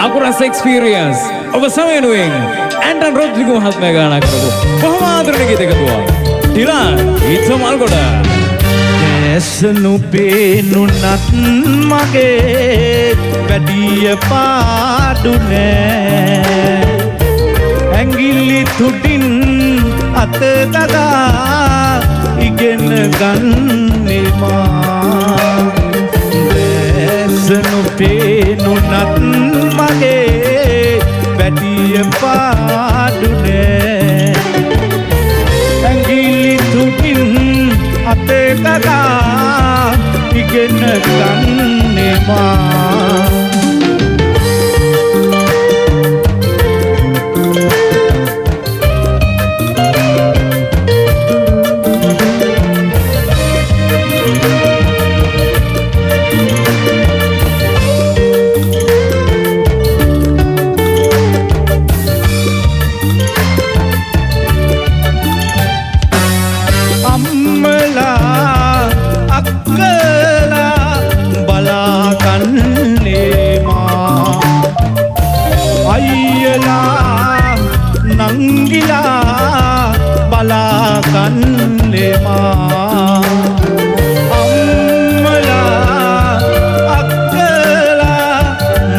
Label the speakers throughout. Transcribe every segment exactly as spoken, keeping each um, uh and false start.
Speaker 1: අකුරස් experience ඔබ සමයනුවෙන් Anton Rodrigo මහත්මයා ගායනා කරපු බොහොම ආදරණීය ගීතයක් දුවා. ටිලාන් ඉතමල් ගොඩ
Speaker 2: ඇසනු පේනුනත් මගේ වැඩිය පාඩු නෑ ඇඟිලි තුඩින් අත දදා ඉගෙන ගන්නවා ඇසනු පේනුනත් මගේ වැඩිය පාඩු නෑ ඇඟිලි තුඩින් අතේ දදා ඉගෙන ගන්නවා නංගිලා බලාගන්නෙමා අම්මලා අක්කලා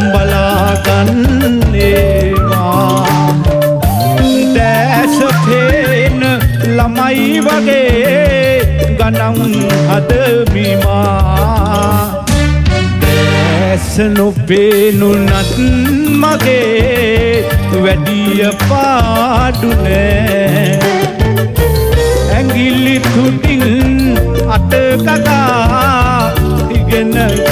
Speaker 2: බලාගන්නෙමා දැස පේන ළමයි වගේ ගණන් හදමිමා දැස නොපේනුනත් මගේ වැඩිය පාඩු නෑ ඇඟිලි තුඩින් අත කතා ඉගෙන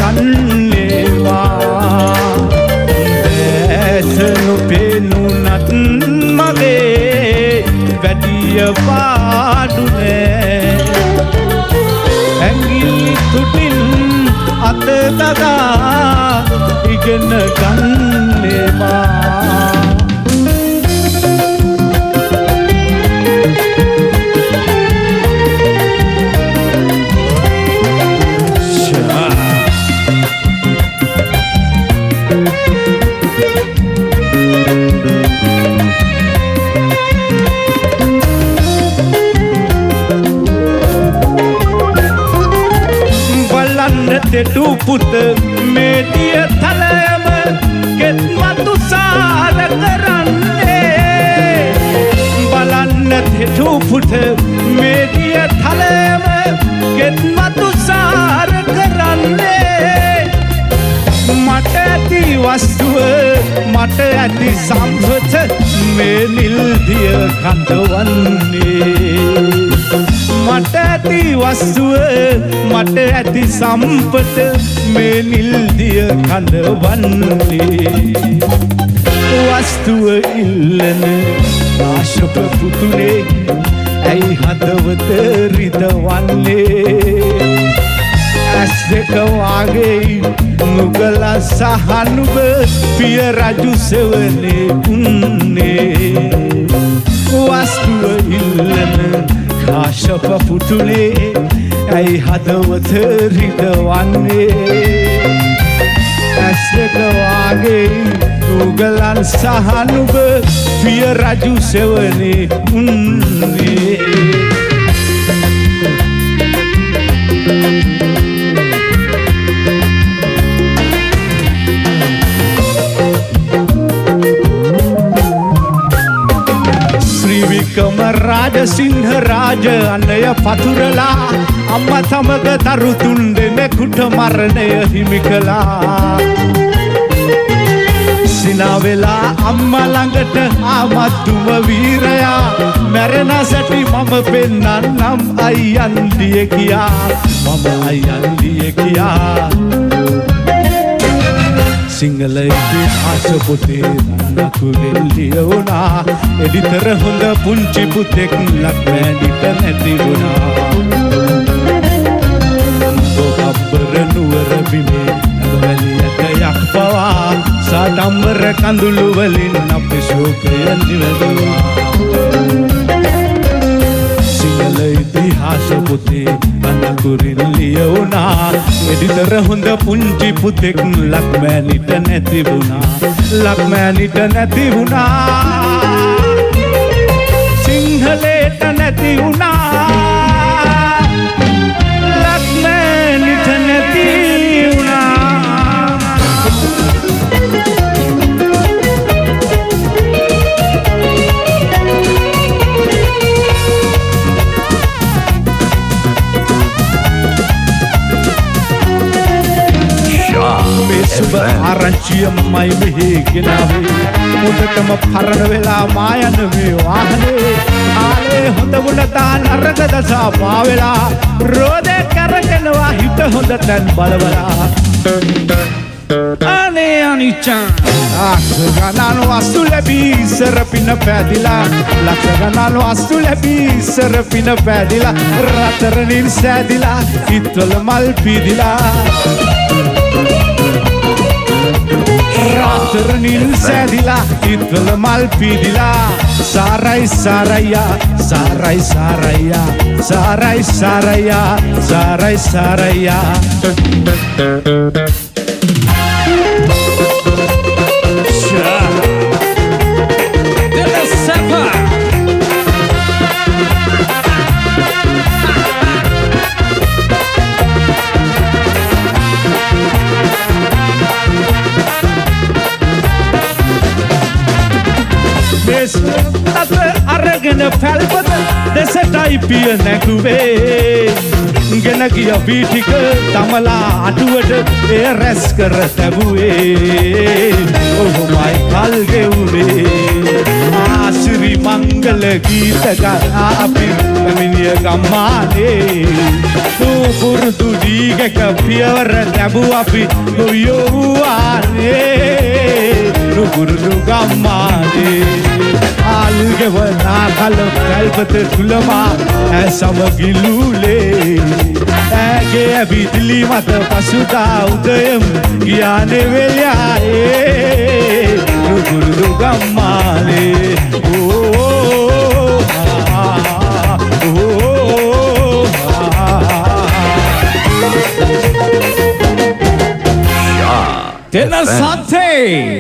Speaker 2: ගන්නවා දැස නොපෙනුනත් මගේ වැඩිය පාඩු නෑ ඇඟිලි තුඩින් අත කතා ඉගෙන ගන්නවා දෙටු පුත මේටිය තලයම කෙත් මතු සාද කරන්නේ බලන්න දෙටු පුත මේටිය තලයම කෙත් මතු සාර කරන්නේ මට ඇති වස්තුව මට ඇති සම්පත මේ නිල්දිය කඳවන්නේ මට ඇති වස්තුව මට ඇති සම්පත මේ නිල්දිය කඳවන්නේ වස්තුව ඉල්ලන ආශප පුතුනේ ඇයි හදවත රිදවන්නේ ඇස් දෙක වාගේ නුගල සහනුබ පිය රජු සෙවනේ උන්නේ වස්තුව ඉල්ලන කාශප පුතුනේ ඇයි හදවත රිදවන්නේ ඇස් දෙක වාගේ නුගලන් සහනුබ පිය රජු සෙවනේ උන්නේ වික්‍රම රාජ සිංහ රාජ අනය පතුරලා අම්මා සමග දරු තුන් දෙනෙකුට මරණය හිමි කළා සිනා වෙලා අම්මා ළඟට ආමතුම වීරයා මැරෙන සැටි මම පෙන්නන්නම් අයියන් දිය කියා මම අයියන් දිය කියා සිංහල ඉතිහාස පොතේ නකුලෙන් ලියවුණා එඩිතර හොඳ පුංචි පුතෙක් ලක්මෑනිට නැති වුණා ගොබ්බර නුවර බිමේ නගවැලියට යක් පවා සාඩම්බර කඳුළු වලින් අපේ ශෝකය නිවැදුවා සිංහල ඉතිහාස පොතේ අනකුරිල්ලිය වුණා එඩිතර හොඳ පුංචි පුතෙක් ලක්මෑනිට නැති වුණා ලක්මෑනිට නැති වුණා සිංහලේට නැති වුණා ලක්මෑනිට නැති වුණා සුබ ආරංචිය මයි මෙහි ගෙනාවේ මුදටම පරණ වෙලා මායන මේ වාහනේ ආලේ හොඳ මුලතා නරක දසා පාවෙලා රෝදේ කරගෙනවා හිත හොඳ තැන් බලවලා අනේ අනිච්චා ලක්ෂ ගණන් වස්තු ලැබී ඉස්සර පින පැදිලා ලක්ෂ ගණන් වස්තු ලැබී ඉස්සර පින පැදිලා රතරනින් සෑදිලා හිතවල මල් පීදිලා රාතරනින් සෑදිලා හිතවල මල් පීදිලා සාරයි සාරයියා සාරයි සාරයියා සාරයි සාරයියා සාරයි සාරයියා අරගෙන පැල්පත දෙසටයි පිය නැකුවේ ගෙන ගිය බීටික තමලා අඩුවට එය රැස් කර තැබුවේ ඔහොමයි කල් ගෙවුනේ ආසිරි මංගල ගීත ගා අපි පැමිණිය ගම්මානේ පුරුදු දීගක පියවර ලැබුව අපි ගොයෝවානේ නුපුරුදු ගම්මානේ ආල්ගෙවනා කල කල්පත තුළමා ඇ සමගිලූලේ ඇගේ ඇබිදිලි මත පසුදා උදයම් ගියානෙවෙල්යායේ නුපුරුදු ගම්මානේ ඕ
Speaker 1: Tena Sante